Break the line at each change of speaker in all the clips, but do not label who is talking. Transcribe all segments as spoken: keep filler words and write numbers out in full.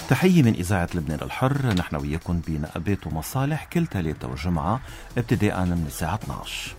تحية من إذاعة لبنان الحر. نحن وياكم بنقابات ومصالح كل ثلاثة وجمعة ابتداء من الساعة اثني عشر.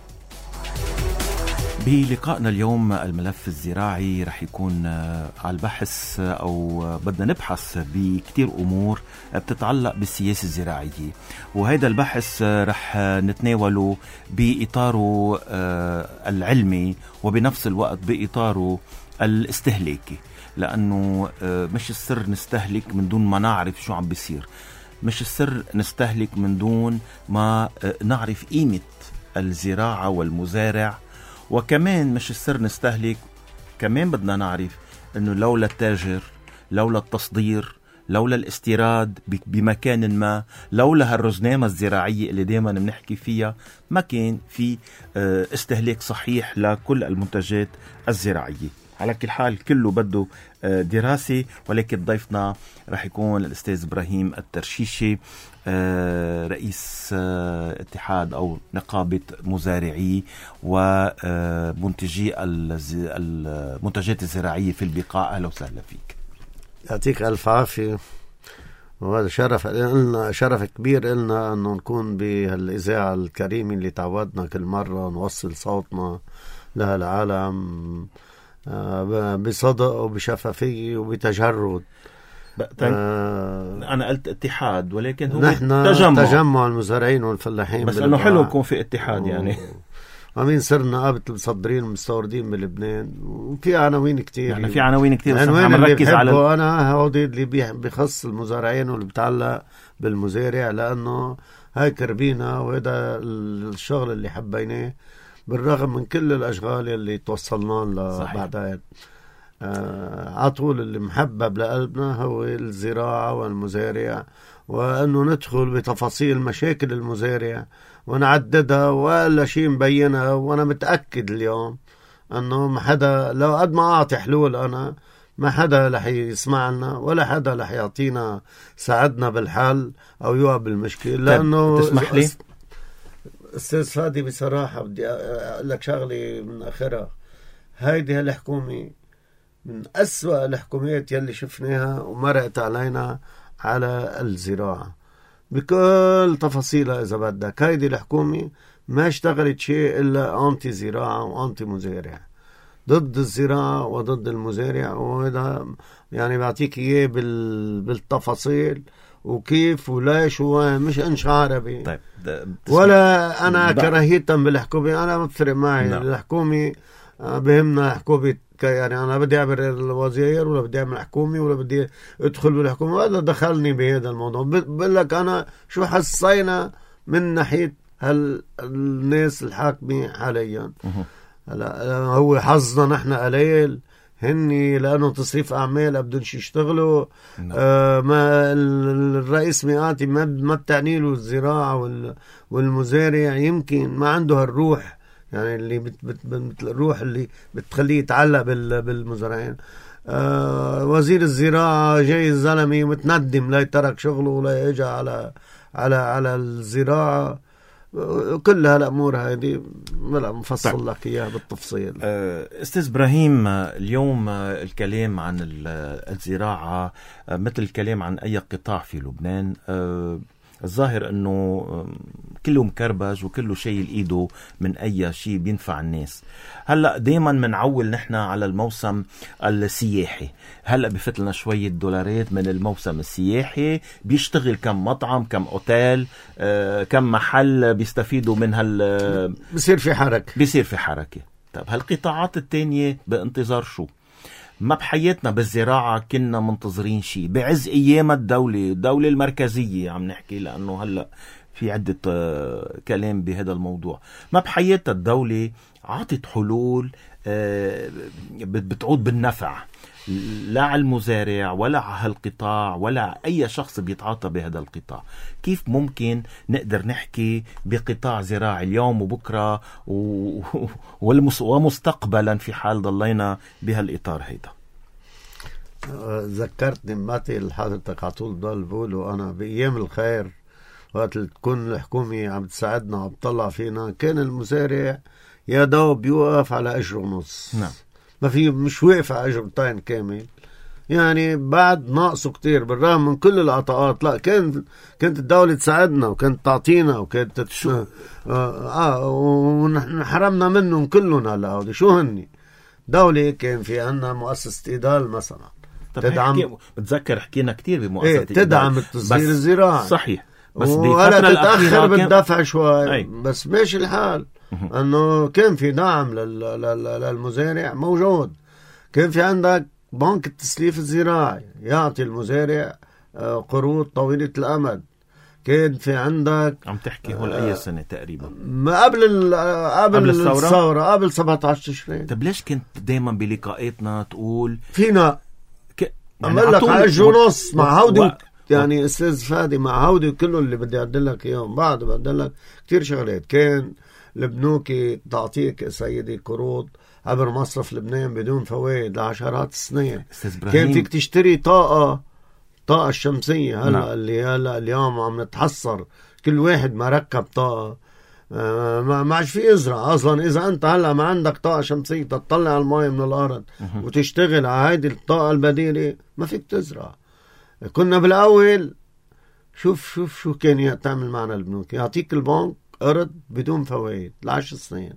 بلقائنا اليوم الملف الزراعي رح يكون على البحث أو بدنا نبحث بكتير أمور بتتعلق بالسياسة الزراعية، وهذا البحث رح نتناوله بإطاره العلمي وبنفس الوقت بإطاره الاستهلاكي، لأنه مش السر نستهلك من دون ما نعرف شو عم بيصير، مش السر نستهلك من دون ما نعرف قيمة الزراعة والمزارع، وكمان مش السر نستهلك، كمان بدنا نعرف أنه لولا التاجر، لولا التصدير، لولا الاستيراد بمكان ما، لولا هالرزنامة الزراعية اللي دايما بنحكي فيها، ما كان في استهلاك صحيح لكل المنتجات الزراعية. على كل حال كله بده دراسة، ولكن ضيفنا رح يكون الأستاذ إبراهيم الترشيشي، رئيس اتحاد أو نقابة مزارعي ومنتجي المنتجات الزراعية في البقاع. أهلا وسهلا فيك.
يعطيك ألف عافية، وهذا شرف لنا، شرف كبير لنا أنه نكون بهالإذاعة الكريمة اللي تعودنا كل مرة نوصل صوتنا لهالعالم بصدق وبشفافية وبتجرد.
آه أنا قلت اتحاد، ولكن هو
نحن
تجمع
تجمع المزارعين والفلاحين،
بس أنه حلو يكون في اتحاد. يعني
عمين صرنا قابة المصدرين والمستوردين بلبنان، وفي عناوين كتير،
يعني في عناوين كتير.
عنوان اللي بحبه على... أنا هودي اللي بيخص المزارعين واللي بتعلق بالمزارع، لأنه هاي كربينا وهذا الشغل اللي حبيناه بالرغم من كل الأشغال اللي توصلنا لها بعدين. آه عطول اللي محبب لقلبنا هو الزراعة والمزارع، وأنه ندخل بتفاصيل مشاكل المزارع ونعددها ولا شيء مبينها. وأنا متأكد اليوم أنه ما حدا، لو قد ما أعطي حلول أنا، ما حدا رح يسمع لنا ولا حدا رح يعطينا ساعدنا بالحل أو يوقف بالمشكلة. لأنه
تسمح لي
أستاذ فادي بصراحة بدي أقول لك شغلة من آخرها. هيدي هالحكومة من أسوأ الحكومات يلي شفناها ومرقت علينا على الزراعة بكل تفاصيلها. إذا بدك هيدي الحكومة ما اشتغلت شيء إلا أنتي زراعة وأنتي مزارع، ضد الزراعة وضد المزارع. وهذا يعني بعطيك إياه بالتفاصيل وكيف وليش، ومش انش عربي.
طيب
ولا انا كراهية بالحكومة، انا ما بفرق معي.
نعم.
الحكومة بهمنا حكومة، يعني انا بدي اعمل الوزير ولا بدي اعمل حكومة ولا بدي ادخل بالحكومة، هذا دخلني بهذا الموضوع. بقول لك انا شو حسينا من ناحية هالناس الحاكمة حاليا. هلا هو حظنا نحن قليل، هني لأنه تصريف أعمال بدونش يشتغلوا. آه ما الرئيس مئاتي ما ما بتعني له الزراعة والمزارع، يمكن ما عنده هالروح، يعني اللي بت بت الروح اللي بتخليه يتعلق بالمزارعين. آه وزير الزراعة جاي الزلمي متندم، لا يترك شغله ولا يجي على على على الزراعة. كل هالأمور هذه ولا مفصل لك إياها بالتفصيل.
أستاذ إبراهيم، اليوم الكلام عن الزراعة مثل الكلام عن أي قطاع في لبنان. الظاهر أنه كله مكربج وكله شايل إيده من أي شيء بينفع الناس. هلأ دايما منعول نحن على الموسم السياحي، هلأ بفت لنا شوية دولارات من الموسم السياحي، بيشتغل كم مطعم، كم أوتيل، آه، كم محل بيستفيدوا من هال
بيصير في حركة
بيصير في حركة. طب هالقطاعات التانية بانتظار شو؟ ما بحياتنا بالزراعة كنا منتظرين شيء بعز أيام الدولة الدولة المركزية عم نحكي، لأنه هلأ في عدة كلام بهذا الموضوع. ما بحيات الدولة عطت حلول بتعود بالنفع لا على المزارع ولا على هالقطاع ولا أي شخص بيتعاطى بهذا القطاع. كيف ممكن نقدر نحكي بقطاع زراعي اليوم وبكرة ومستقبلا في حال ضلينا بهالإطار هيدا؟
ذكرتني ماتي حضرتك على طول ضل بقوله أنا بأيام الخير وقت تكون الحكومة عم تساعدنا عم تطلع فينا، كان المزارع يا دوب يوقف على أجر ونص.
نعم.
ما في، مش واقف على أجر طين كامل، يعني بعد ناقصه كتير بالرغم من كل العطاءات. لا كانت كانت الدولة تساعدنا وكانت تعطينا وكانت تش... آه, آه ونحن حرمنا منهم كلهم. هلا هودي شو هني دولة كان في عنا مؤسسة إيدال مثلا
تدعم، بتذكر حكينا كتير بمؤسسة
إيه تدعم التصدير الزراعي
صحيح، بس
ولا تتأخر بالدفع كان... شوي
أي.
بس ماشي الحال أنه كان في دعم لل... لل... للمزارع موجود. كان في عندك بنك التسليف الزراعي يعطي المزارع قروض طويلة الأمد. كان في عندك
عم تحكي هول أي سنة تقريبا؟
ما قبل ال قبل, قبل الثورة؟ الثورة قبل سبعة عشر تشرين.
طب ليش كنت دايما بلقاءاتنا تقول
فينا
ك...
عمل لك على الجونص مع هودي و... يعني استاذ فادي مع هودي وكله اللي بدي أعدلك اياهم بعد بدلك كتير شغلات. كان البنوك تعطيك سيدي قروض عبر مصرف لبنان بدون فوائد لعشرات السنين. كان فيك تشتري طاقة طاقة الشمسية هلا نعم. اللي هلا اليوم عم نتحسر كل واحد ما ركب طاقة آه ما عادش في يزرع اصلا. اذا انت هلا ما عندك طاقة شمسية تطلع الماء من الارض مه. وتشتغل على هيدي الطاقة البديلة ما فيك تزرع. كنا بالاول شوف شوف شو كان تعمل معنا البنوك، يعطيك البنك قرض بدون فوائد لعشر سنين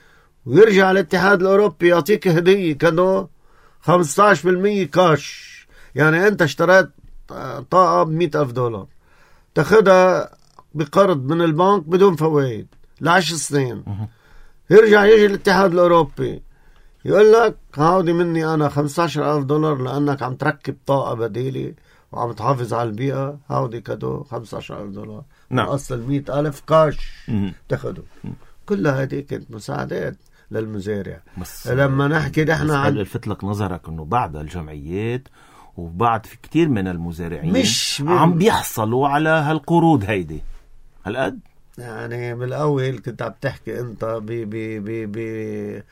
ويرجع الاتحاد الأوروبي يعطيك هدية كادو خمسة عشر بالمية كاش. يعني أنت اشتريت طاقة بمئة ألف دولار تاخدها بقرض من البنك بدون فوائد لعشر سنين. يرجع يجي الاتحاد الأوروبي يقول لك هاودي مني أنا خمسة عشر ألف دولار لأنك عم تركب طاقة بديلة وعم تحافظ على البيئة. هاودي كادو خمسة عشر ألف دولار نعم. أصل مئة ألف كاش تاخده. كل هذه كانت مساعدات للمزارع. بس لما نحكي نحن
عن لفت لك نظرك انه بعد الجمعيات وبعد في كتير من المزارعين
مش
عم بيحصلوا على هالقروض هيدي هالقد.
يعني بالاول كنت عم تحكي انت ب ب ب ب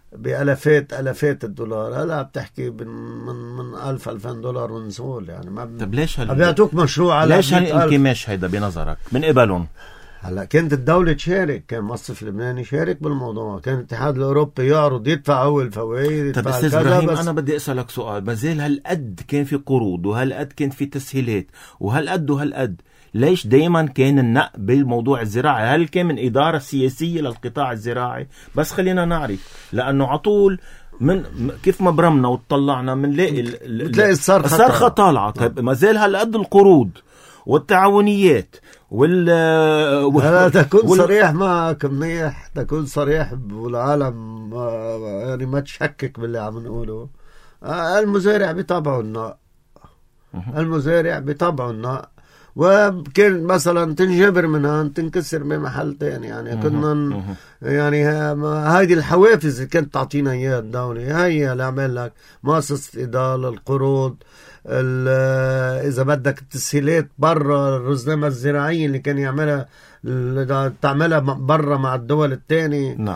بألفات ألفات الدولار، هلا عم تحكي من من ألف ألفين دولار ونزول. يعني ما
طب ليش هال
بيعطوك مشروع على
ليش هالانكماش هيدا بنظرك من قبلهم؟
هلا كانت الدولة تشارك، كان مصرف لبناني يشارك بالموضوع، كان الاتحاد الأوروبي يعرض يدفع أول فوائد.
طب أستاذ إبراهيم بس... أنا بدي أسألك سؤال، ما زال هالقد كان في قروض وهالقد كان في تسهيلات وهالقد وهالقد، ليش دايما كان النق بالموضوع الزراعي؟ هل كان من إدارة سياسية للقطاع الزراعي؟ بس خلينا نعرف، لأنه عطول من كيف ما برمنا وطلعنا منلاقي
بتلاقي
الصرخة طالعة. طيب ما زال هالقد القروض والتعاونيات وال
هلا تكون وال... صريح معك منيح، تكون صريح والعالم يعني ما تشكك باللي عم نقوله. المزارع بطبعه النق، المزارع بطبعه النق، وكان مثلا تنجبر منها تنكسر بمحل تاني. يعني كنا يعني هذه الحوافز اللي كانت تعطينا اياها الدولة، هي اللي عمل لك مؤسسة إدالة القروض، إذا بدك التسهيلات برا الرزنامة الزراعية اللي كان يعملها تعملها برا مع الدول الثانية.
نعم.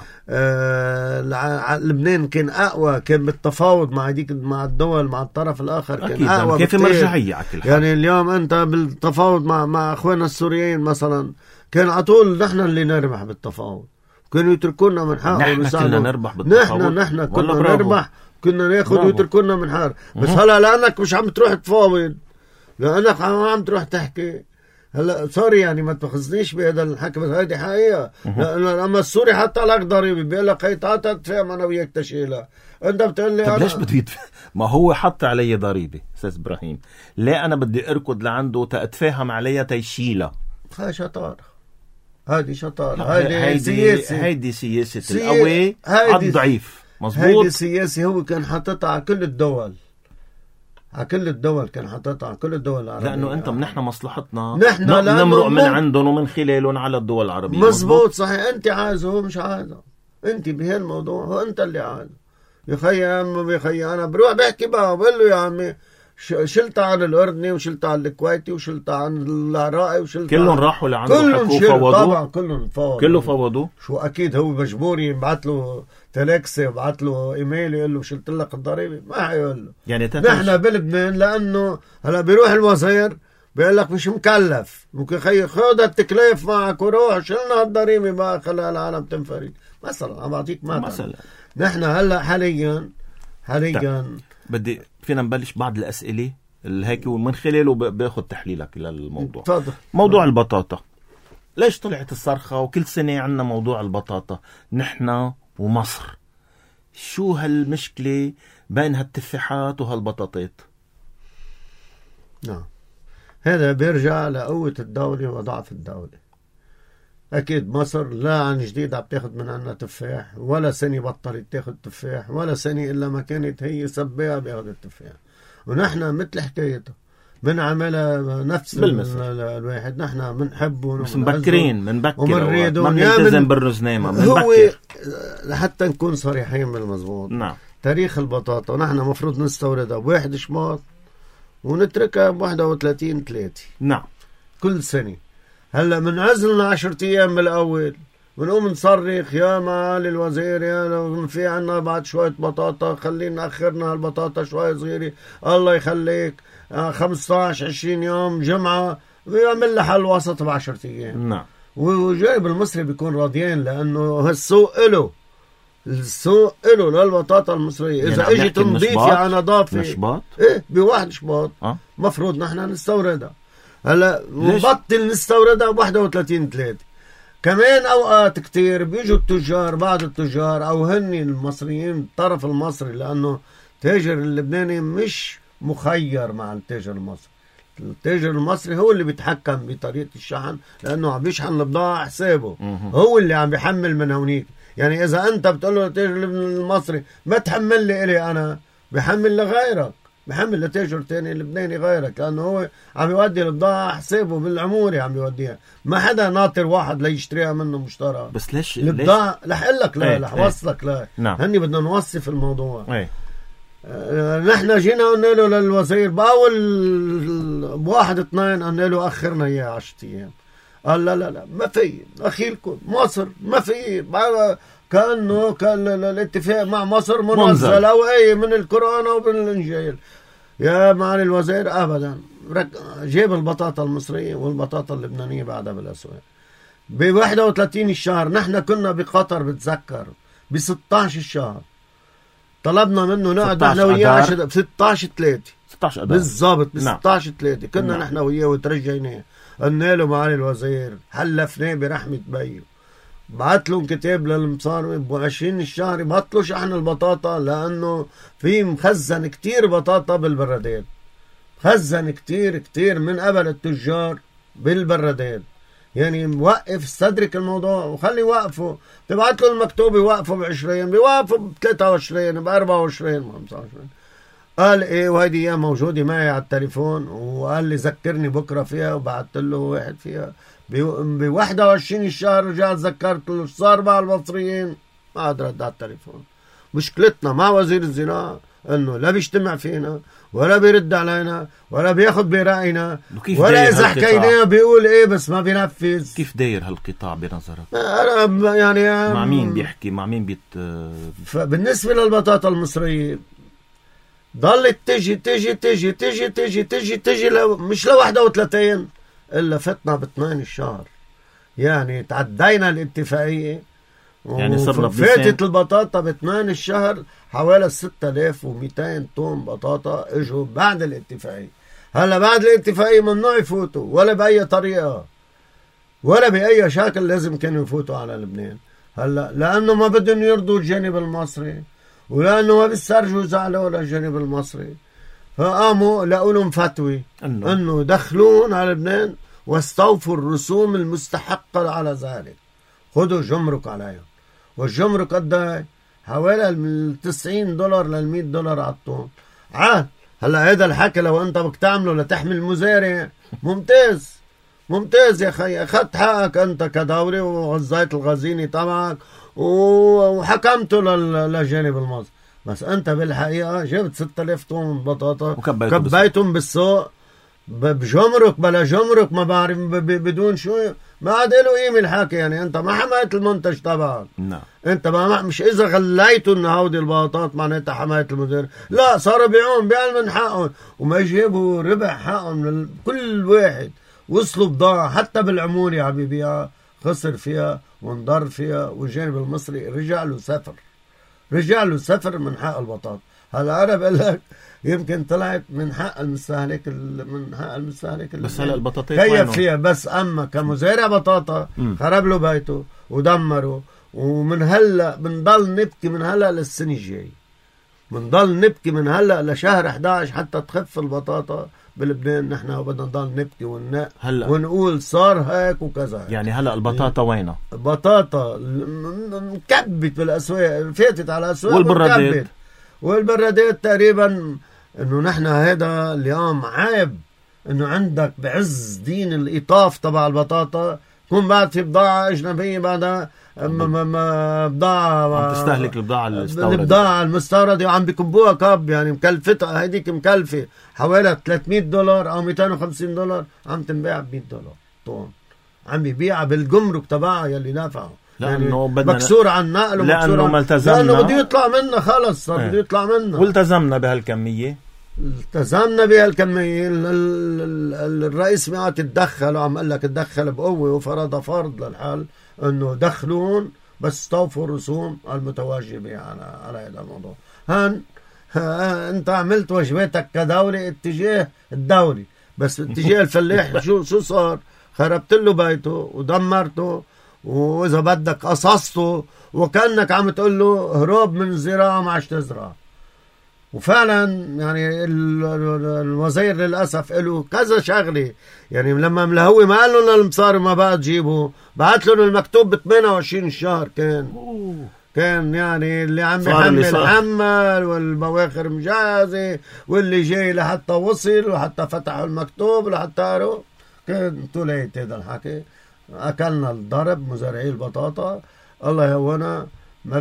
آه لبنان كان أقوى، كان بالتفاوض مع ديك مع الدول مع الطرف الآخر كان
أكيد
أقوى.
كيف مرجعية على كل حال.
يعني اليوم أنت بالتفاوض مع مع أخواننا السوريين مثلا كان عطول نحن اللي نربح بالتفاوض، كانوا يتركونا من حق.
نحن كنا نربح بالتفاوض.
نحن نحن كنا نربح، كنا ناخد ويتركونا من حار. بس هلا لأنك مش عم تروح تفاوض، لأنك عم تروح تحكي، هلا سوري يعني ما تاخذنيش بهذا الحكي بس هذه حقيقة. لما السوري حتى لك ضريبة بيقول لك هي تعال تتفاهم أنا وياك تشيلها، أنت بتقول لي
طب ليش بدي يدفع؟ ما هو حط علي ضريبة أستاذ إبراهيم، ليه أنا بدي أركض لعنده تأتفاهم عليها تيشيلها؟
هاي شطارة، هذه شطارة، هذه سياسة،
هيدي سياسة القوي على الضعيف. مظبوط.
هيدي سياسي هو كان حاططها على كل الدول، على كل الدول كان حاططها على كل الدول العربية.
لأنه أنت نحن مصلحتنا
نحن
نمرق من عندهم ومن خلالهم على الدول العربية.
مظبوط صحيح. أنت عايزه هو مش عايزه، أنت بهالموضوع هو أنت اللي عايزه. يا خي يا أم يا خي أنا بروح بحكي بقى بقول له يا عمي شلتها عن الأردني وشلتها عن الكويتي وشلتها عن العراقي وشلتها
كلهم راحوا لعنده حكوا فوضوا.
طبعا كلهم فوضوا،
كله فوضوا.
شو أكيد هو مجبوري يبعث له تلكسي يبعث له إيميل يقول له شلت لك الضريبة، ما حيقول له. يعني نحن بلبنان لأنه هلا بيروح الوزير بيقول لك مش مكلف، ممكن خي خذ التكليف معك وروح شلنا الضريبة بقى خلي العالم تنفرد مثلا. عم بعطيك مثلا. نحن هلا حاليا حاليا
بدي فينا نبلش بعض الأسئلة اللي هيك ومن خلاله باخذ تحليلك للموضوع.
تفضل.
موضوع البطاطا، ليش طلعت الصرخة وكل سنة عنا موضوع البطاطا نحن ومصر؟ شو هالمشكلة بين هالتفاحات وهالبطاطات؟
نعم، هذا بيرجع لقوة الدولة وضعف الدولة. أكيد مصر لا عن جديد عم تاخد من عنا تفاح، ولا سنة بطلت تاخد تفاح، ولا سنة إلا ما كانت هي سباها بياخد التفاح. ونحن مثل حكايته بنعملها نفس الواحد، نحن بنحبه
بس مبكرين بنبكر
ومنريده
ما بنلتزم بالرزنامة.
هو لحتى نكون صريحين بالمضبوط.
نعم.
تاريخ البطاطا نحن مفروض نستوردها بواحد شماط ونتركها بواحدة وثلاثين ثلاثة.
نعم.
كل سنة. هلا من عزلنا عشرة ايام بالاول بنقوم نصرخ يا معالي الوزير يا في عنا بعد شوية بطاطا، خلينا اخرنا هالبطاطا شوي صغيرة الله يخليك، خمسة عشر عشرين يوم جمعة بيعمل لها حل وسط بعشرة ايام.
نعم.
والجانب المصري بيكون راضيين لانه هالسوق له، السوق له للبطاطا المصرية. اذا
يعني
اجت نضيفة على نظافة
نشباط
ايه بواحد شباط
أه؟
مفروض نحن نستوردها. هلا نبطل نستوردها بواحدة وثلاثين ثلاثة. كمان اوقات كتير بيجوا التجار، بعض التجار او هني المصريين الطرف المصري، لانه التاجر اللبناني مش مخير مع التاجر المصري. التاجر المصري هو اللي بيتحكم بطريقة الشحن، لانه عم بيشحن البضاعة حسابه، هو اللي عم بيحمل من هونيك. يعني اذا انت بتقول له التاجر المصري ما تحمل لي الي انا، بيحمل لغيرك، بحمل لتاجر تاني لبناني غيرك، لأنه هو عم يودي البضاعة حسابه بالعموري عم يوديها، ما حدا ناطر واحد ليشتريها منه مشترى.
بس ليش
البضاعة لح اقول لك لا لح وصلك لا
نعم.
هني بدنا نوصف الموضوع.
ايه.
آه نحن جينا قلنا له للوزير بأول بواحد اثنين قلنا له أخرنا إياه عشرة أيام. قال لا لا لا ما في أخيلكم مصر ما في، كأنه كان الاتفاق مع مصر منزل أو أي من القرآن أو من الإنجيل. يا معالي الوزير أبدا، جيب البطاطا المصرية والبطاطا اللبنانية بعدها بالأسواق ب واحد وثلاثين الشهر. نحن كنا بقطر بتذكر ب ستة عشر الشهر طلبنا منه نقعد نحن وياه ب ستة عشر ثلاثة
ستة عشر
بالضبط ب ستة عشر ثلاثة كنا
نعم.
نحن وياه وترجيناه. قلنا له معالي الوزير حلفناه برحمة بيه، بعت لهم كتاب للمصارمة ب عشرين الشهر يبطلوا شحن البطاطا، لأنه في مخزن كتير بطاطا بالبرادات، مخزن كتير كتير من قبل التجار بالبرادات. يعني موقف استدرك الموضوع وخلي وقفوا، تبعت له المكتوب يوقفوا بعشرين بيوقفوا بثلاثة وعشرين بأربعة وعشرين بخمسة وعشرين. قال ايه وهيدي اياه موجودة معي على التليفون، وقال لي ذكرني بكرة فيها، وبعت له واحد فيها ب واحد وعشرين الشهر. رجعت ذكرت له صار مع المصريين ما عاد رد على التليفون. مشكلتنا مع وزير الزراعة انه لا بيجتمع فينا ولا بيرد علينا ولا بياخد برأينا، ولا اذا حكيناه بيقول ايه بس ما بينفذ.
كيف داير هالقطاع بنظرك؟
يعني
مع مين بيحكي مع مين بيت؟
بالنسبة للبطاطا المصرية ضلت تجي تجي تجي تجي تجي تجي تجي لو مش لوحدة وثلاثين إلا فتنا باثنين الشهر. يعني تعدينا الاتفاقية،
يعني صرنا
فاتت البطاطا باثنين الشهر حوالي ستة آلاف ومئتين طن بطاطا اجوا بعد الاتفاقية. هلا بعد الاتفاقية ممنوع يفوتوا ولا بأي طريقة ولا بأي شكل لازم كانوا يفوتوا على لبنان. هلا لأنه ما بدهم يرضوا الجانب المصري، ولأنه ما بيسترجوا زعلوا للجانب المصري، فقاموا لقوا لهم فتوى
أنه,
أنه دخلون على لبنان واستوفوا الرسوم المستحقة على ذلك، خذوا جمرك عليهم. والجمرك قد حوالي تسعين دولار للمئة دولار على الطن. عاد هلا هذا الحكي لو أنت بدك تعمله لتحمي المزارع ممتاز ممتاز يا خي، أخذت حقك أنت كدولة وغزيت الغزينة تبعك وحكمته للجانب المصري، بس أنت بالحقيقة جبت ستة آلاف طن بطاطا وكبيتهم بالسوق بجمرك بلا جمرك ما بعرف بدون شو، ما عاد له قيمة الحكي. يعني أنت ما حمايت المنتج تبعك.
نعم.
أنت ما مش إذا غليتوا إن هودي البطاطا معناتها حماية المدير، لا صاروا بيعون بيعمل من حقهم وما يجيبوا ربح حقهم كل واحد. وصلوا بضاعة حتى بالعمولة عم يبيعها خسر فيها وانضر فيها، والجانب المصري رجع له سفر رجع له سفر من حق البطاطا. هلا انا بقول لك يمكن طلعت من حق المستهلك من حق المستهلك
بس هلا البطاطا
كيف فيها، بس اما كمزارع بطاطا خرب له بيته ودمره، ومن هلا بنضل نبكي من هلا للسنه الجاي، بنضل نبكي من هلا لشهر إحدى عشر حتى تخف البطاطا بلبنان. نحن بدنا نضل نبكي ونق ونقول صار هيك وكذا هيك.
يعني هلا البطاطا وينها؟
بطاطا مكبت بالاسواق، فاتت على الاسواق
والبرادات
والبرادات تقريبا. انه نحن هذا اليوم عيب انه عندك بعز دين الايطاف تبع البطاطا يكون بعد في بضاعه اجنبيه بعدها بضاعه
عم تستهلك البضاعه المستورده
البضاعه المستورده وعم بكبوها كب، يعني مكلفتها هيديك مكلفه حوالي ثلاثمية دولار او مئتين وخمسين دولار، عم تنباع ب مئة دولار طن، عم بيبيعها بالجمرك تبعها يلي دافعه، يعني مكسور عن نقل
لانه ما التزمنا،
لانه بده يطلع منها خلص صار بده يطلع منها،
والتزمنا بهالكميه
التزمنا بهالكميه. الرئيس ما تتدخل وعم قال لك تدخل بقوه وفرض فرض للحل انه دخلون بس استوفوا الرسوم المتواجبه على على هذا الموضوع. هن انت عملت واجباتك كدوله اتجاه الدولي، بس اتجاه الفلاح شو شو صار؟ خربت له بيته ودمرته، واذا بدك قصصته، وكانك عم تقول له هروب من الزراعه ما عادش تزرع. وفعلا يعني الوزير للاسف له كذا شغله، يعني لما ملهوي ما قال لهم المصاري ما بقى تجيبوا، بعت لهم المكتوب ب ثمانية وعشرين الشهر، كان أوه. كان يعني اللي عم يحمل حمل والبواخر مجهزه، واللي جاي لحتى وصل وحتى فتحوا المكتوب لحتى قروا، كان توليت هذا الحكي. اكلنا الضرب مزارعي البطاطا، الله يهونا ما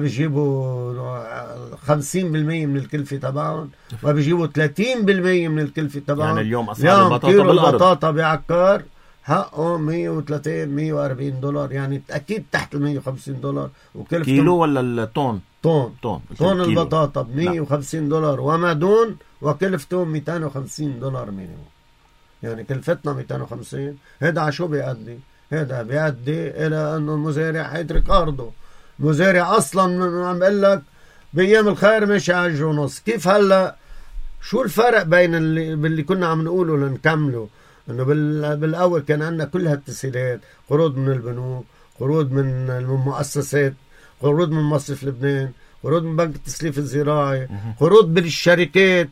بيجيبوا خمسين بالمية من الكلفة تبعهم، ما بيجيبوا ثلاثين بالمية من الكلفة تبعهم.
يعني اليوم أسعار البطاطا بالأرض
البطاطا بعكار حقه مية وثلاثين مية وأربعين دولار، يعني أكيد تحت ال مية وخمسين دولار. وكلفة
كيلو ولا الطن؟
طن
طن
طن البطاطا ب مية وخمسين دولار وما دون، وكلفته مئتين وخمسين دولار مينيموم. يعني كلفتنا مئتين وخمسين، هذا على شو بيؤدي؟ هذا بيؤدي إلى إنه المزارع حيترك أرضه. مزارع اصلا عم بقول لك بايام الخير ماشي على عشرة ونص. كيف هلا شو الفرق بين اللي باللي كنا عم نقوله لنكمله؟ انه بالاول كان عندنا كل هالتسهيلات، قروض من البنوك، قروض من المؤسسات، قروض من مصرف لبنان، قروض من بنك التسليف الزراعي، قروض بالشركات.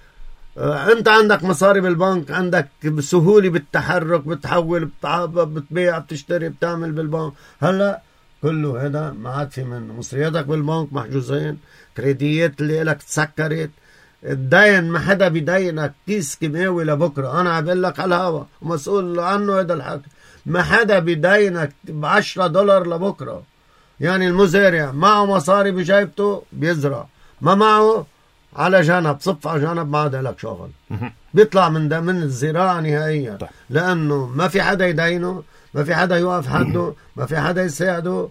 انت عندك مصاري بالبنك، عندك بسهوله بالتحرك، بتحول، بتبيع، بتشتري، بتعمل بالبنك. هلا كله هذا ما عاد في منه، مصرياتك بالبنك محجوزين، كريديات اللي لك تسكرت، الدين ما حدا بيدينك كيس كيماوي لبكره. انا عم بقول لك على الهوا ومسؤول عنه هذا الحكي، ما حدا بيدينك ب عشرة دولار لبكره. يعني المزارع معه مصاري بجيبته بيزرع، ما معه على جنب، صف على جنب، ما عاد لك شغل، بيطلع من ده من الزراعه نهائيا، لانه ما في حدا يدينه، ما في حدا يوقف حده، ما في حدا يساعده.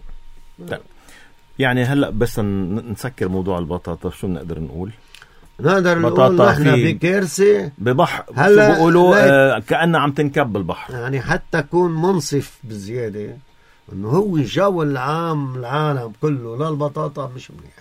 يعني هلا بس نسكر موضوع البطاطا، شو بنقدر نقول؟
نقدر نقول نحن بكارثه
ببحر، هلا بيقولوا آه كأنها عم تنكب البحر.
يعني حتى كون منصف بزياده انه هو الجو العام العالم كله للبطاطا مش منيح.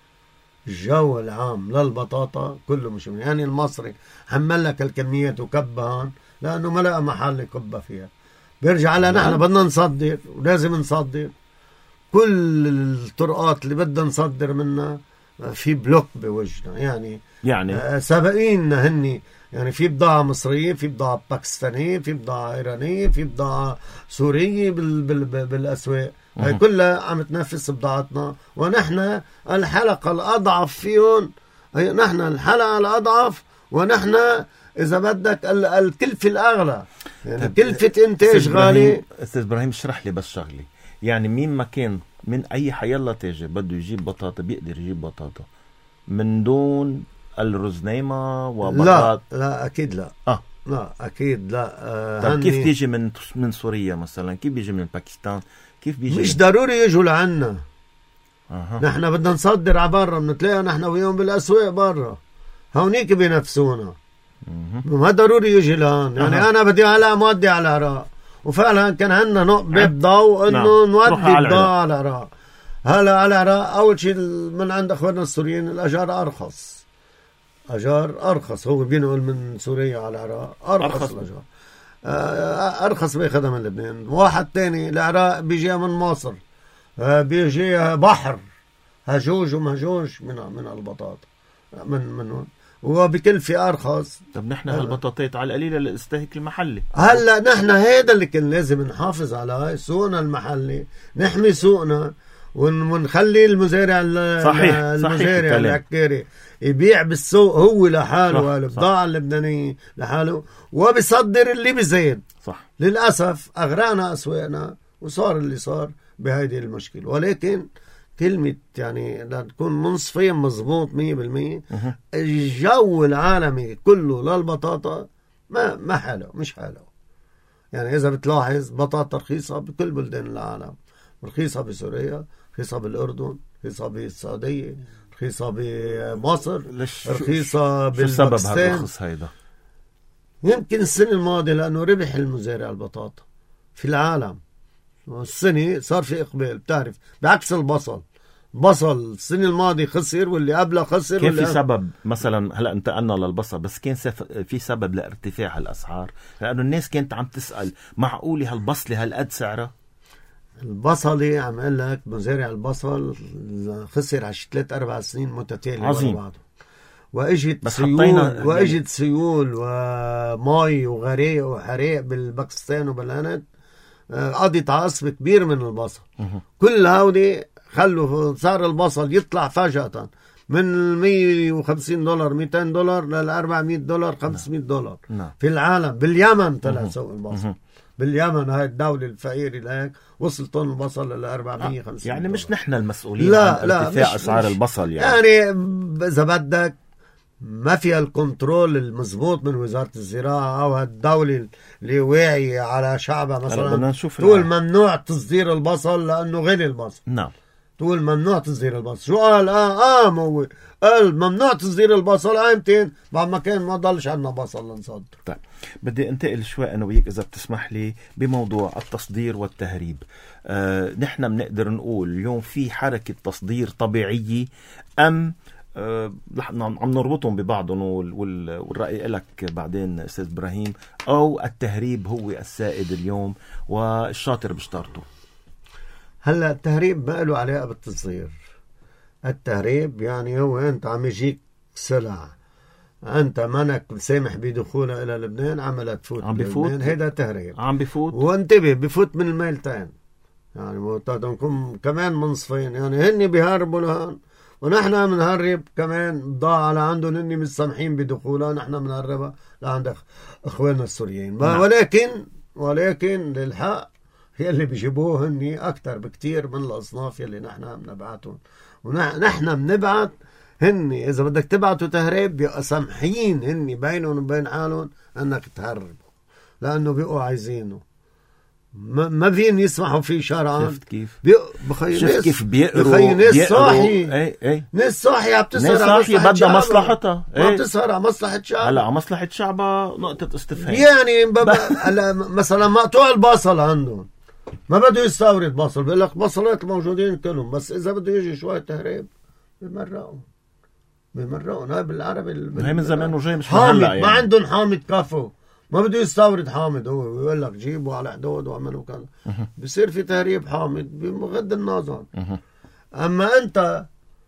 الجو العام للبطاطا كله مش منيح. يعني المصري حمل لك الكميات وكبهن لانه ما لقى محل يكبها فيها. بيرجع على نحن بدنا نصدر ولازم نصدر كل الطرقات اللي بدنا نصدر منها في بلوك بوجهنا. يعني
يعني
سابقيننا هني، يعني في بضاعة مصرية، في بضاعة باكستانية، في بضاعة إيرانية، في بضاعة سورية بال بال بالأسواق. هاي كلها عم تنافس بضاعتنا، ونحن الحلقة الأضعف فيهم. نحن الحلقة الأضعف، ونحن إذا بدك الكلفة الأغلى. يعني كلفة إنتاج غالي.
أستاذ إبراهيم اشرح لي بس شغلي، يعني مين ما كان من أي حيالله تاجر بده يجيب بطاطا بيقدر يجيب بطاطا من دون الرزنيمة وبطاطا؟
لا لا أكيد لا.
آه.
لا أكيد لا.
آه طب كيف تيجي من من سوريا مثلا؟ كيف بيجي من باكستان؟ كيف بيجي؟
مش ضروري يجوا لعنا.
أه.
نحن بدنا نصدر على برا، بنتلاقى نحن وياهم بالأسواق برا، هونيك بينافسونا. ما ضروري يجي لهون. يعني أه. أنا بدي هلا مودي على العراق، وفعلا كان عندنا نقطة ضوء إنه نعم. نودي البضاعة على العراق. هلا على العراق أول شيء من عند أخواننا السوريين الأجار أرخص، اجار ارخص، هو بينقل من سوريا على العراق ارخص, أرخص. الاجار ارخص بياخذها من لبنان. واحد تاني العراق بيجيها من مصر، بيجيها بحر هجوج ومهجوج من من البطاطا من من وبكلفة ارخص.
طب نحن هالبطاطات على القليله للاستهلاك المحلي.
هلا نحن هذا اللي كان لازم نحافظ على سوقنا المحلي، نحمي سوقنا ونخلي المزارع
صحيح
المزارع العكاري يبيع بالسوق هو لحاله، البضاعة اللبنانية لحاله، وبيصدر اللي بزيد. صح. للأسف أغرانا أسواقنا وصار اللي صار بهذه المشكلة. ولكن كلمة يعني لتكون منصفيا مضبوط مية بالمية، الجو العالمي كله للبطاطا ما ما حاله، مش حاله. يعني إذا بتلاحظ بطاطا رخيصة بكل بلدان العالم، رخيصة بسوريا، رخيصة بالأردن، رخيصة بالسعودية، رخيصة بمصر، رخيصة بالباكستان. شو سبب هالرخص هيدا؟ يمكن السنة الماضية لأنه ربح المزارع البطاطا في العالم. السنة صار في إقبال، بتعرف بعكس البصل. بصل السنة الماضية خسر واللي قبله خسر.
كان في سبب مثلا هلا انتقلنا للبصل، بس كان في سبب لارتفاع الأسعار؟ لأنه الناس كانت عم تسأل معقولة هالبصلة هالقد سعرها؟
البصلة عم اقول لك مزارع البصل خسر على ثلاث اربع سنين متتالية
عظيم بعض.
واجت سيول واجت سيول ومي وغريق وحريق بالباكستان وبالهند، قضت على قسم كبير من البصل. كل هودي خلوا صار البصل يطلع فجأة من مية وخمسين دولار مئتين دولار لل أربعمية دولار خمسمية دولار. نعم. في العالم باليمن طلع سوق البصل. باليمن هاي الدولة الفقيرة لهيك وصل طن البصل ل أربعمية وخمسين
يعني
دولار.
مش نحن المسؤولين
لا
عن
لا
ارتفاع أسعار
مش
البصل. يعني
يعني إذا بدك ما فيها الكنترول المضبوط من وزارة الزراعة أو هالدولة اللي واعية على شعبها مثلا تقول ممنوع تصدير البصل لأنه غلي البصل.
نعم.
تقول ممنوع تصدير البصل. شو قال؟ آه آه هو قال ممنوع تصدير البصل ايمتين؟ بعد ما كان ما ضلش عندنا بصل لنصدر.
طيب بدي انتقل شوي انا وياك اذا بتسمح لي بموضوع التصدير والتهريب. آه نحن بنقدر نقول اليوم في حركة تصدير طبيعية ام آه عم نربطهم ببعضهم والرأي لك بعدين استاذ ابراهيم، او التهريب هو السائد اليوم والشاطر بشطارته؟
هلا التهريب ما له علاقة بالتصدير. التهريب يعني هو انت عم يجيك سلع انت منك سامح بدخولها الى لبنان، عملها تفوت
عم بفوت،
هذا تهريب عم
بفوت.
وانتبه بفوت من الميلتين، يعني نكون كمان منصفين. يعني هن بيهربوا لهون ونحن بنهرب كمان بضاعة لعندهم، هن مستسمحين بدخولها، نحن بنهربها لعند اخواننا السوريين. نعم. ولكن ولكن للحق هي اللي بيجيبوه هني أكتر بكتير من الأصناف يلي نحن بنبعتهم. ونحن بنبعت هني إذا بدك تبعتوا تهريب بيبقى سمحين هني بينهم وبين حالهم أنك تهربوا، لأنه بيبقوا عايزينه. ما ما فين يسمحوا فيه شرعا.
شفت كيف
بخي
شفت
ناس
كيف بيقروا
ناس صاحي
اي اي
ناس صاحي عم تسهر
ناس صاحي بدها مصلحتها،
عم تسهر على مصلحة شعبها.
هلا على مصلحة شعبها نقطة استفهام.
يعني هلا مثلا مقطوع البصل عندهم ما بده يستورد بصل، بيقول لك بصلات موجودين كلهم، بس اذا بده يجي شويه تهريب بمرقهم بمرقهم. هاي بالعربي
هاي من زمان وجاي مش
حامض
يعني.
ما عندهم حامض كفو، ما بده يستورد حامض، هو بيقول لك جيبوا على حدود واعملوا كذا، بصير في تهريب حامض بغض النظر. اما انت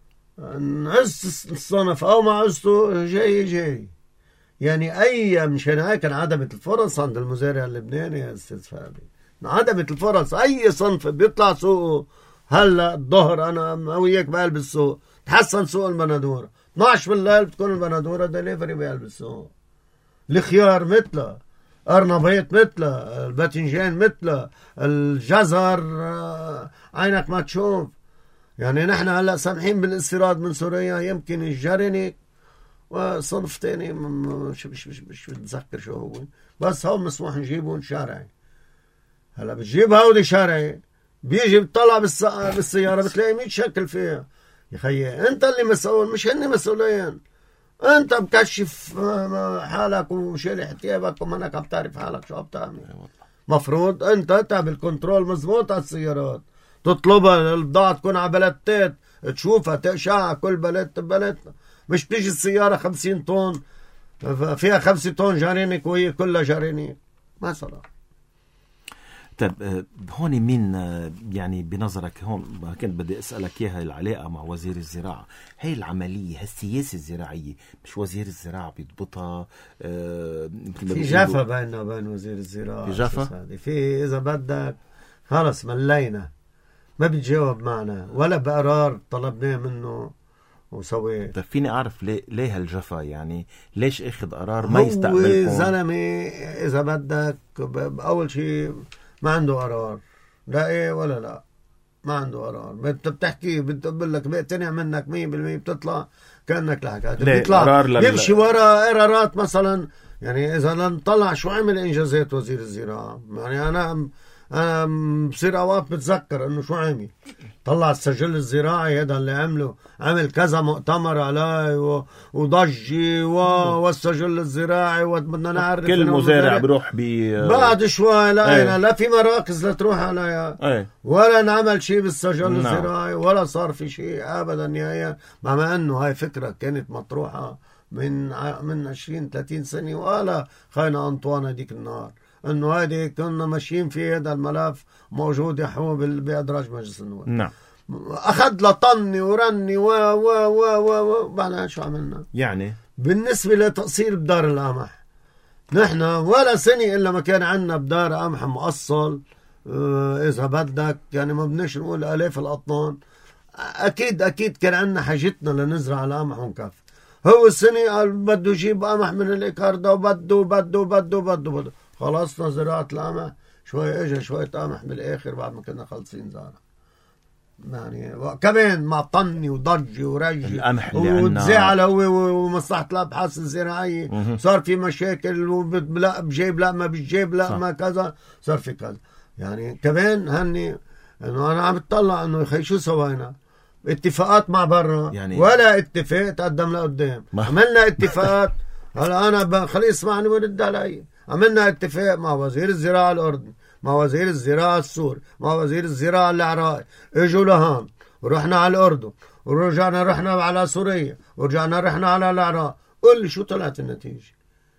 نعز الصنف او ما عزته جاي جاي يعني اي مشان هيك انعدمت الفرص عند المزارع اللبناني يا استاذ فادي، انعدمت الفرص. اي صنف بيطلع سوقه هلا الظهر انا وياك بقلب السوق، تحسن سوق البندوره اثنعش بالليل بتكون البندوره دليفري بقلب السوق، الخيار مثله، ارنبيط مثله، الباذنجان مثله، الجزر عينك ما تشوف. يعني نحن هلا سامحين بالاستيراد من سوريا، يمكن الجرنك وصنف تاني مش مش مش مش بتذكر شو هو، بس هون مسموح نجيبهم شرعي. هلا بتجيب هودي شرعي بيجي بتطلع بالسياره بتلاقي مية شكل فيها. يا خيي انت اللي مسؤول مش هني مسؤولين. انت بكشف حالك وشيل احتيابك ومنك عم تعرف حالك شو عم تعمل. مفروض انت تعمل كنترول مزبوط على السيارات، تطلبها البضاعة تكون على بلدتات، تشوفها تقشعها كل بلد ببلد. مش بتيجي السيارة خمسين طن فيها خمسة طن جارينيك وهي كلها جارينيك مثلا.
طيب هون مين يعني بنظرك هون كنت بدي أسألك إياها العلاقة مع وزير الزراعة، هاي العملية هالسياسة الزراعية مش وزير الزراعة بيضبطها؟ اه
في جافة بيننا وبين وزير الزراعة،
في جافة
في إذا بدك خلص ملينا ما بيتجاوب معنا ولا بقرار طلبناه منه وسويه.
طيب فيني أعرف ليه ليه هالجفا؟ يعني ليش أخذ قرار ما يستقبلكم؟
هو زلمة إذا بدك بأول شيء ما عنده قرار، لا إيه ولا لا، ما عنده قرار. انت بتحكي بتقول لك بقتنع منك مية بالمية بتطلع كأنك لحكات بيطلع لل... يمشي ورا قرارات مثلا. يعني إذا نطلع شو عمل إنجازات وزير الزراعة، يعني أنا أنا بصير أوقات بتذكر إنه شو عمل. طلع السجل الزراعي هذا اللي عمله، عمل كذا مؤتمر عليه وضجي والسجل الزراعي وبدنا نعرف
كل مزارع بروح بي
بعد شوي لقينا لا في مراكز لتروح عليها
ايه.
ولا نعمل شيء بالسجل نعم. الزراعي ولا صار في شيء ابدا نهائيا، مع انه هاي فكره كانت مطروحه من من عشرين ثلاثين سنه ولا خاينه انطوان هذيك النهار انه هذه كنا ماشيين في هذا الملف موجود يحوم بادراج مجلس النواب. نعم. اخذ لطني ورني و و و و بعدين شو عملنا؟
يعني
بالنسبه لتقصير بدار القمح نحن ولا سنه الا ما كان عندنا بدار قمح مؤصل. اه اذا بدك يعني ما بدناش نقول الاف الاطنان، اكيد اكيد كان عندنا حاجتنا لنزرع القمح ونكفي. هو السنه قال بده يجيب قمح من الايكار ده وبده وبده وبده وبده وبده خلصنا زراعة القمح. شوي اجى شوية قمح بالاخر بعد ما كنا خلصين زارع. يعني كمان مع طني وضجي ورجي وتزعل هو ومصلحة الابحاث الزراعية صار في مشاكل ولا بجيب لا ما بجيب لا ما كذا صار في كذا. يعني كمان هني انه انا عم بتطلع انه يخي شو سوينا اتفاقات مع برا يعني ولا اتفاق تقدم لقدام. عملنا اتفاقات هلا انا خليه يسمعني ورد علي. عملنا اتفاق مع وزير الزراعة الأردني، مع وزير الزراعة السوري، مع وزير الزراعة العراقي، اجوا لهان ورحنا على الأردن ورجعنا رحنا على سوريا ورجعنا رحنا على العراق. قل لي شو طلعت النتيجة؟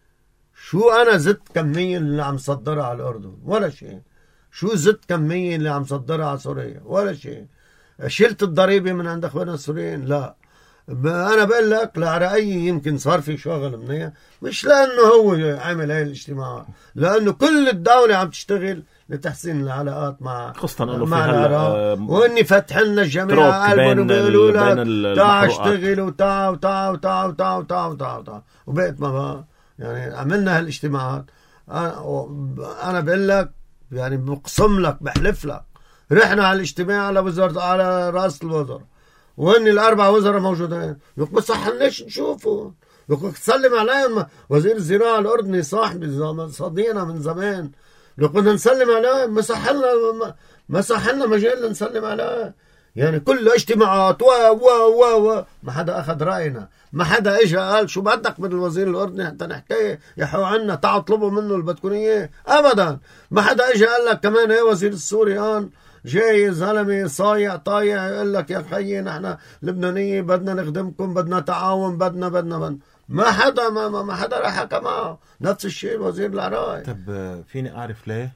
شو أنا زدت كمية اللي عم صدرها على الأردن؟ ولا شيء. شو زدت كمية اللي عم صدرها على سوريا؟ ولا شيء. شلت الضريبة من عند أخواننا السوريين؟ لا. أنا بقول لك العراقية يمكن صار في شغل منيح مش لأنه هو عمل هاي الاجتماعات، لأنه كل الدولة عم تشتغل لتحسين العلاقات مع
خاصة إنه
مع
في
العراق. وإني فتح لنا الجميع قلبهم وبيقولوا لك تعا اشتغل وتعا وتعا وتعا وتعا وتعا وتعا وتعا وبقيت ما بقى. يعني عملنا هالاجتماعات. أنا بقول لك يعني بقسم لك بحلف لك رحنا على الاجتماع على وزارة على رأس الوزراء وإن الأربع وزراء موجودين. يقول بس صحناش نشوفه. يقول تسلم عليهم وزير الزراعة الأردني صاحبي صديقنا من زمان. يقول نسلم عليه ما صحلنا ما صحلنا مجال نسلم عليه. يعني كل اجتماعات و و و و ما حدا أخذ رأينا، ما حدا إجا قال شو بدك من الوزير الأردني حتى نحكي يحو عنا تعا اطلبوا منه اللي بدكم إياه أبدا. ما حدا إجا قال لك كمان إيه وزير السوري هان جاي زلمه صايع طايع يقول لك يا خيي نحن لبنانيه بدنا نخدمكم بدنا تعاون بدنا بدنا بدنا ما حدا ما, ما حدا راح حكى معه. نفس الشيء الوزير العراقي.
طب فيني اعرف ليه؟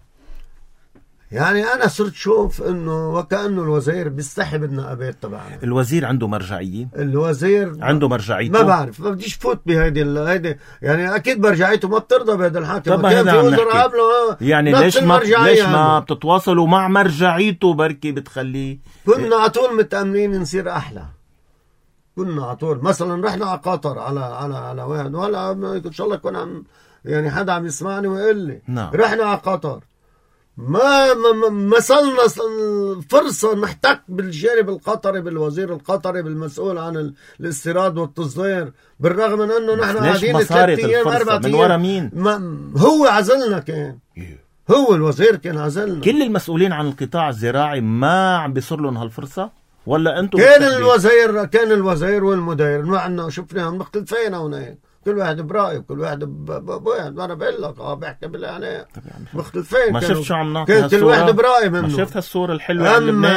يعني انا صرت شوف انه وكانه الوزير بيستحي بالنقابات تبعنا.
الوزير عنده مرجعيه؟
الوزير
عنده مرجعيته؟
ما بعرف ما بديش فوت بهيدي هيدي يعني اكيد مرجعيته ما بترضى بهذا الحكي.
طب
كان في وزراء قبله
يعني ليش ما ليش ما بتتواصلوا مع مرجعيته بركي بتخليه؟
كنا على طول متاملين نصير احلى. كنا على طول مثلا رحنا على قطر على على على واحد ولا ان شاء الله يكون عم يعني حدا عم يسمعني ويقول لي
نعم.
رحنا على قطر ما ما ما صلنا فرصة نحتك بالجانب القطري بالوزير القطري بالمسؤول عن الاستيراد والتصدير بالرغم من انه نحن قاعدين ثلاث ايام اربع
من ورا مين؟
هو عزلنا كان هو الوزير كان عزلنا.
كل المسؤولين عن القطاع الزراعي ما عم بيصير لهم هالفرصة ولا انتم؟
كان الوزير كان الوزير والمدير ما عندنا شفناهم مختلفين هناك كل واحد برأيه، كل واحد بواحد. انا بقول لك اه بحكي بالله يعني مختلفين.
ما شفت شو عم نعطي
هالصورة، كل واحد برأيه منه.
ما شفت هالصورة الحلوة عن لبنان.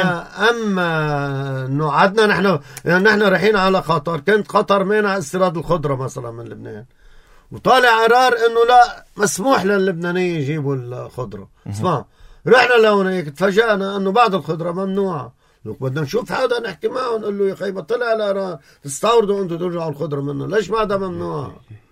اما انه عدنا نحن يعني نحن رايحين على قطر، كنت قطر مانع استيراد الخضرة مثلا من لبنان، وطالع قرار انه لا مسموح للبنانيين يجيبوا الخضرة. اسمع، رحنا لهونيك تفاجأنا انه بعض الخضرة ممنوعة. لك بدنا نشوف حدا نحكي معه نقول له يا اخي طلع القرار تستوردوا انتم ترجعوا الخضرة منه، ليش بعدها ممنوعة؟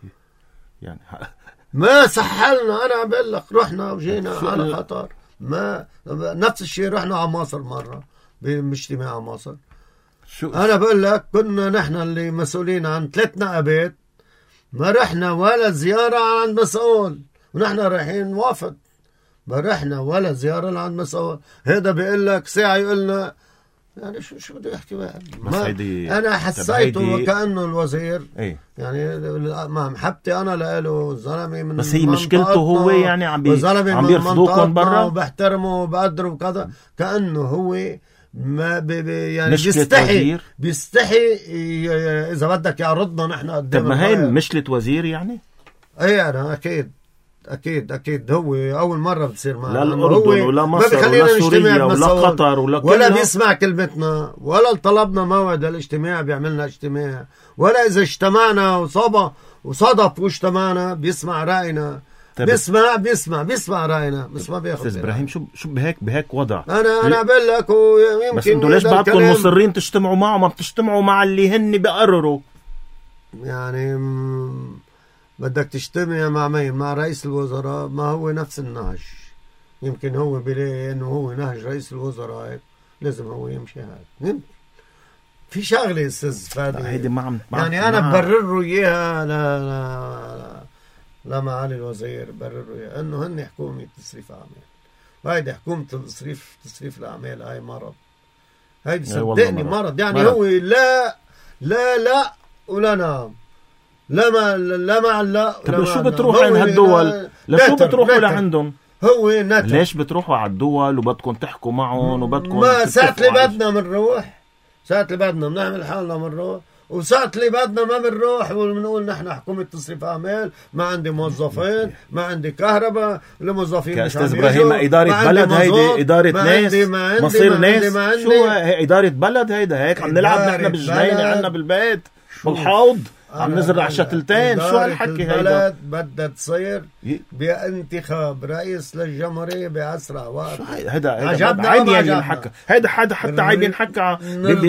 يعني
ما سحلنا. انا بقول لك رحنا وجينا على قطر. ما نفس الشيء رحنا على مصر مرة باجتماع على مصر. شو انا بقول لك كنا نحن اللي مسؤولين عن ثلاث نقابات، ما رحنا ولا زيارة عند مسؤول، ونحن رايحين وافد، ما رحنا ولا زيارة لعند مسؤول. هذا بيقول لك ساعة يقولنا يعني شو شو بده يحكي واحد. انا حسيته وكأنه الوزير
ايه؟
يعني مع محبتي انا لقاله زلمه من
بس هي مشكلته هو يعني عم بي عم بيرفضوكم برا،
وبحترمه وبقدره وكذا، كأنه هو ما بي بي يعني بيستحي بيستحي اذا بدك يعرضنا نحن قدام.
طب ما هي مشكلة وزير يعني؟
ايه انا اكيد اكيد اكيد هو اول مره بتصير معنا.
لا الاردن ولا مصر ولا سوريا ولا قطر ولا
ولا بيسمع كلمتنا، ولا طلبنا موعد الاجتماع بيعملنا اجتماع، ولا اذا اجتمعنا وصابه وصدف واجتمعنا بيسمع راينا. بيسمع بيسمع بيسمع راينا بس ما بياخذ.
استاذ ابراهيم شو شو بهيك بهيك وضع
انا انا بقول لك ويمكن
بس انتوا ليش بعدكم مصرين تجتمعوا معه ما بتجتمعوا مع اللي هن بيقرروا؟ يعني
م... بدك تجتمع مع مين؟ مع رئيس الوزراء؟ ما هو نفس النهج. يمكن هو بلاقي انه هو نهج رئيس الوزراء هيك لازم هو يمشي هيك. في شغله استاذ فادي
هيدي ما عم
يعني انا ببرر اياها لا لا لا معالي الوزير، برر اياها انه هن حكومه تصريف اعمال، وهيدي حكومه تصريف تصريف الاعمال هاي مرض. هيدي صدقني مرض. مرض يعني مرض. هو لا لا لا ولا نعم، لا ما لا مع لا.
طب شو بتروحوا عند هالدول؟ لشو بتروحوا لعندهم؟
هو نتر.
ليش بتروحوا على الدول وبدكم تحكوا معهم وبدكم
ما ساعة اللي بدنا بنروح، ساعة اللي بدنا بنعمل حالنا بنروح، وساعة اللي بدنا ما بنروح وبنقول نحن حكومة تصريف أعمال، ما عندي موظفين، ما عندي كهرباء، الموظفين مش عم يجوا.
كأستاذ إبراهيم إدارة بلد هيدي إدارة ناس مصير ناس شو إدارة بلد هيدا هيك عم نلعب نحن بالجنينة عنا بالبيت بالحوض عم نزرع شتلتين. شو هالحكي هيدا؟
البلد بدها تصير بانتخاب رئيس للجمهورية بأسرع وقت.
هيدا هيدا عيب ينحكى، هيدا حدا حتى عيب ينحكى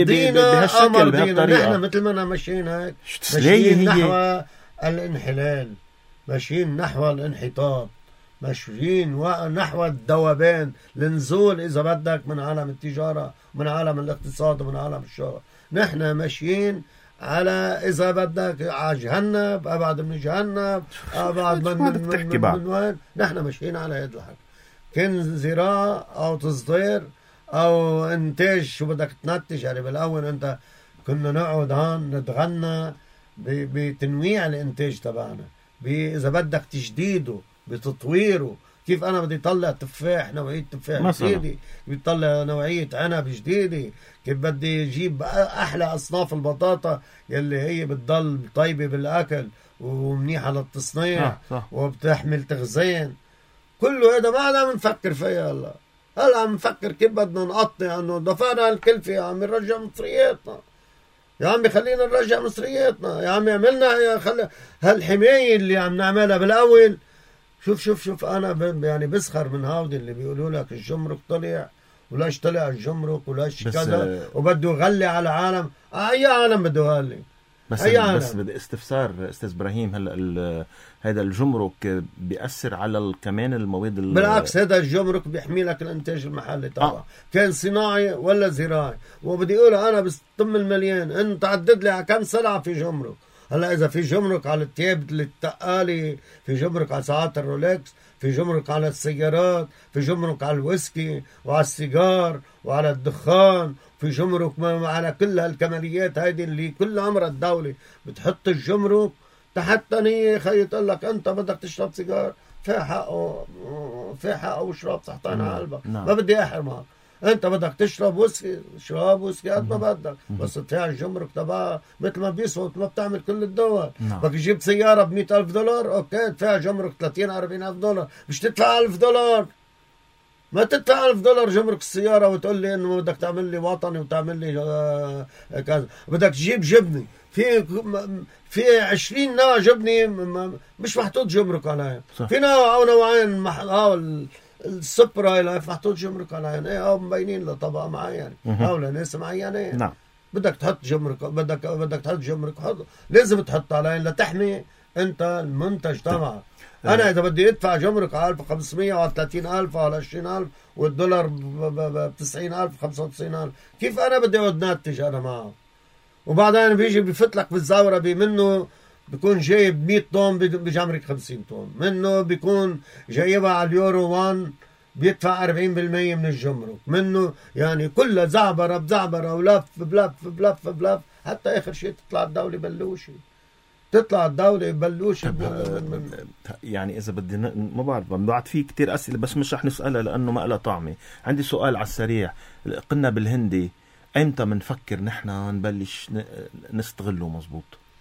بهالشكل بهالطريقة.
نحن مثل ما أنا ماشيين هيك ماشيين نحو الانحلال، ماشيين نحو الانحطاط، ماشيين نحو الذوبان، لنزول إذا بدك من عالم التجارة، من عالم الاقتصاد، ومن عالم الشغل. نحن ماشيين على إذا بدك على جهنم، أبعد من جهنم، أبعد من من, من, من وين. نحن ماشيين على هذا الحق، كان زراعة أو تصدير أو إنتاج شو بدك تنتج. يعني بالأول أنت كنا نقعد هون نتغنى بتنويع الإنتاج تبعنا، إذا بدك تجديده بتطويره. كيف أنا بدي طلع تفاح نوعية تفاح جديدة، بدي طلع نوعية عنب جديدة، كيف بدي أجيب أحلى أصناف البطاطا يلي هي بتضل طيبة بالأكل ومنيحة للتصنيع وبتحمل تخزين. كله هذا ما عم نفكر فيها هلا. هلا عم نفكر كيف بدنا نقطع انه دفعنا الكلفة يا عمي نرجع مصرياتنا، يا عمي خلينا نرجع مصرياتنا، يا عمي عملنا يا خلي هالحماية اللي عم نعملها بالأول. شوف شوف شوف أنا يعني بسخر من هاودي اللي بيقولوا لك الجمرك طلع ولاش طلع الجمرك ولاش كذا وبده يغلي على العالم. أي عالم بده يغلي؟
بس بس بدي استفسار استاذ ابراهيم. هلا هذا الجمرك بيأثر على كمان المواد.
بالعكس هذا الجمرك بيحمي لك الانتاج المحلي طبعا آه. كان صناعي ولا زراعي. وبدي اقول انا بستم المليان انت عدد لي على كم سلعه في جمرك. هلا اذا في جمرك على الثياب التقالي، في جمرك على ساعات الرولكس، في جمرك على السيارات، في جمرك على الويسكي وعلى السيجار وعلى الدخان، في جمرك على كل هالكماليات هيدي اللي كل عمرها الدولة بتحط الجمرك تحت نية. خي تقول لك انت بدك تشرب سيجار في حقه في حقه وشرب صحتين على قلبك، ما بدي احرمك. انت بدك تشرب ويسكي، اشرب ويسكي قد ما بدك، بس تدفع الجمرك تبعها مثل ما بيسوى ما بتعمل كل الدول. بدك تجيب سياره ب مئة ألف دولار، اوكي تدفع جمرك ثلاثين أربعين ألف دولار، مش تدفع ألف دولار. ما تدفع ألف دولار جمرك السياره وتقول لي انه بدك تعمل لي وطني وتعمل لي آه كذا. بدك تجيب جبنه في في عشرين نوع جبنه مش محطوط جمرك عليها، في نوع او نوعين مح... اه السوبر هاي لايف محطوط جمرك عليها، ايه او مبينين لطبقه معينه او لناس معينه.
نعم.
بدك تحط جمرك، بدك بدك تحط جمرك، حط لازم تحط عليها لتحمي انت المنتج تبعك. انا اذا بدي ادفع جمرك على ألف وخمسمية وعلى ثلاثين ألف وعلى عشرين ألف والدولار ب تسعين ألف خمسة وتسعين ألف، كيف انا بدي اقعد ناتج انا معه؟ وبعدين بيجي بفت لك بالزاوره منه بيكون جايب مئة طن بجمرك خمسين طن، منه بيكون جايبها على اليورو واحد بيدفع أربعين بالمية من الجمرك، منه يعني كلها زعبره بزعبره ولف بلف بلف بلف حتى اخر شيء تطلع الدوله بلوشي، تطلع الدوله بلوشي.
يعني اذا بدي ما بعرف بعد في كتير اسئله بس مش رح نسالها لانه ما لها طعمه. عندي سؤال على السريع، قلنا بالهندي امتى بنفكر نحن نبلش نستغله مزبوط؟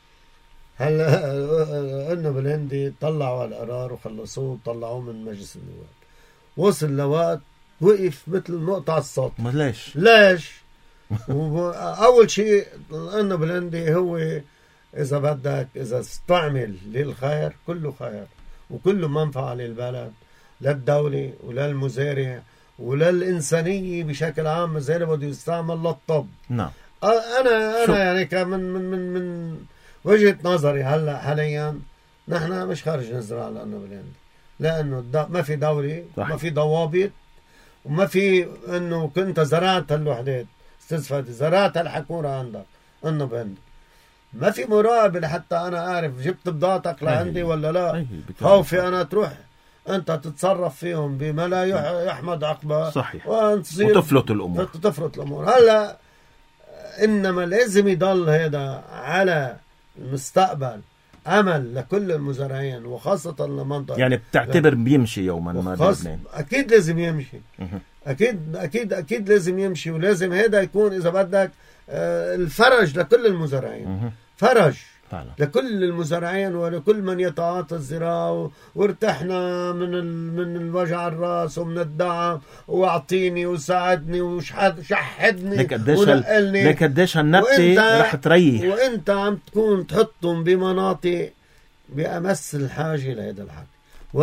هلا قلنا بالهندي طلعوا القرار وخلصوه طلعوه من مجلس النواب، وصل لوقت وقف مثل مقطع السطح.
ما ليش؟
ليش؟ اول شيء قلنا بالهندي هو اذا بدك اذا استعمل للخير كله خير وكله منفعه للبلد، للدوله وللمزارع وللإنسانية بشكل عام، زي اللي بده يستعمل للطب.
نعم.
أنا أنا يعني كمن من من من وجهة نظري هلا حاليا نحن مش خارج نزرع لأنه بالهند، لأنه ما في دولة، صح. ما في ضوابط، وما في إنه كنت زرعت هالوحدات استاذ فادي، زرعت هالحكورة عندك إنه بهند، ما في مراقبة لحتى أنا أعرف جبت بضاعتك لعندي ولا لا. خوفي أنا تروح أنت تتصرف فيهم بما لا يحمد عقبه،
صحيح، وتفلت الأمور
تفلت الأمور. هلا إنما لازم يضل هذا على المستقبل أمل لكل المزارعين وخاصة المنطقة.
يعني بتعتبر بيمشي يوما ما بلبنان؟
أكيد لازم يمشي، أكيد أكيد أكيد لازم يمشي، ولازم هذا يكون إذا بدك الفرج لكل المزارعين، فرج فعلا لكل المزارعين ولكل من يتعاطى الزراعة، وارتحنا من من الوجع الراس ومن الدعم، واعطيني وساعدني وشحدني
ونقلني. لك قديش هالنبتة رح تريح،
وانت عم تكون تحطهم بمناطق بأمس الحاجة لهذا الحكي. و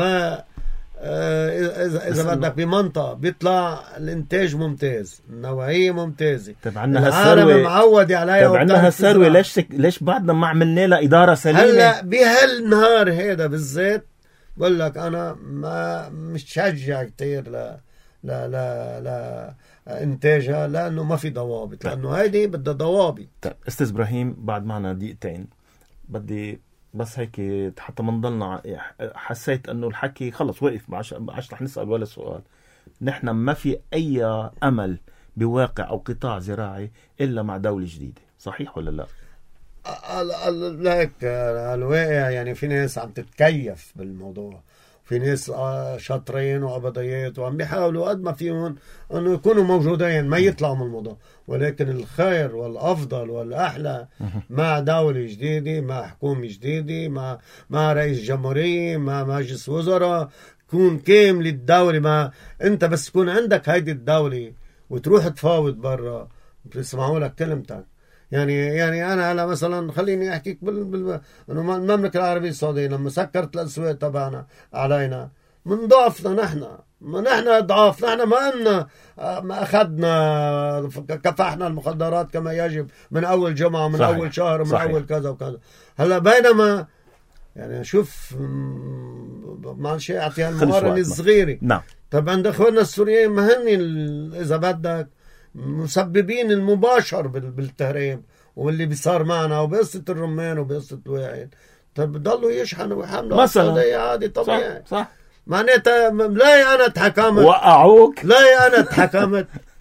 إذا إذا بدك بمنطقة بيطلع الإنتاج ممتاز، النوعية ممتازة،
طب عنا هالثروة
معودة عليها،
طب عنا هالثروة ليش ليش بعدنا ما عملنا لها إدارة سليمة؟
هلا بهالنهار هذا بالذات بقول لك أنا ما مش شجع كتير لا لا لا لا إنتاجها، لأنه ما في ضوابط، لأنه هيدي بدها ضوابط.
طيب أستاذ إبراهيم، بعد معنا دقيقتين بدي بس هيك حتى منضلنا، حسيت انه الحكي خلص وقف، ما عادش رح نسأل ولا سؤال. نحن ما في اي امل بواقع او قطاع زراعي الا مع دولة جديدة، صحيح ولا لا؟
لك الواقع يعني في ناس عم تتكيف بالموضوع، في ناس شاطرين وأبضيات وعم بيحاولوا قد ما فيهم انه يكونوا موجودين ما يطلعوا من الموضوع، ولكن الخير والافضل والاحلى مع دولة جديدة، مع حكومة جديدة، مع مع رئيس جمهورية، مع مجلس وزراء، تكون كامل الدولة. ما انت بس تكون عندك هيدي الدولة وتروح تفاوض برا بيسمعوا لك كلمتك. يعني يعني انا هلا مثلا خليني احكيك بال, بال... انه المملكه العربيه السعوديه لما سكرت الاسواق تبعنا علينا من ضعفنا، نحن ما نحن ضعاف، نحن ما قلنا ما اخذنا كفحنا المخدرات كما يجب من اول جمعه من صحيح. اول شهر من صحيح. اول كذا وكذا. هلا بينما يعني شوف مع شيء اعطيها المقارنه الصغيره.
نعم.
طب عند اخواننا السوريين ما هن اذا بدك مسببين المباشر بالتهريب واللي بيصار معنا وبقصة الرمان وبقصة الواعين. طب بضلوا يشحنوا ويحملوا
مثلا
عادي طبيعي،
صح, صح.
معناتها لا انا اتحكمت
وقعوك،
لا انا اتحكمت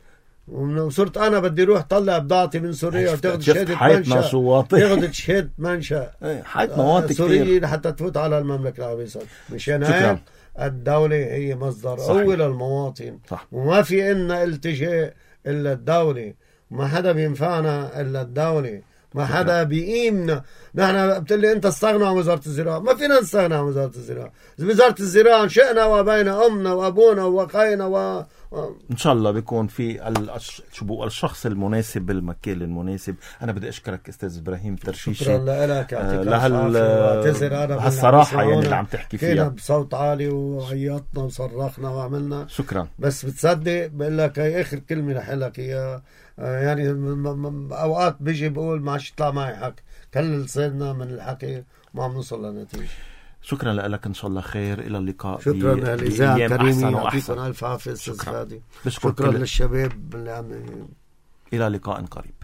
وصرت انا بدي اروح طلع بضاعتي من سوريا وتاخذ شهاده منشا، تاخذ شهاده منشا سورية لحتى تفوت على المملكه العربيه السعوديه. مشان هيك الدوله هي مصدر قوي للمواطن، صح. وما في إلنا التجاء الا الدوله، ما حدا بينفعنا الا الدوله، ما حدا بيقيمنا. نحن بتقلي انت استغنى عن وزاره الزراعه، ما فينا نستغنى عن وزاره الزراعه. وزاره الزراعه شئنا وبينا امنا وابونا ووقينا و...
ان شاء الله بيكون في الأش... شو بقول الشخص المناسب بالمكان المناسب. انا بدي اشكرك استاذ ابراهيم ترشيشي،
شكرا لك،
آه لهال هالصراحه يعني اللي عم تحكي فيها.
كنا بصوت عالي وعيطنا وصرخنا وعملنا.
شكرا.
بس بتصدق بقول لك هي اخر كلمه رح لك هي يعني اوقات بيجي بقول ما عادش يطلع معي حكي، كل لساننا من الحكي ما عم نوصل لنتيجه.
شكرا لك، ان شاء الله خير، الى اللقاء.
شكرا للاذاعه الكريمه، يعطيكم الف عافيه استاذ فادي. شكرا, شكرا للشباب اللي عم.
الى لقاء قريب.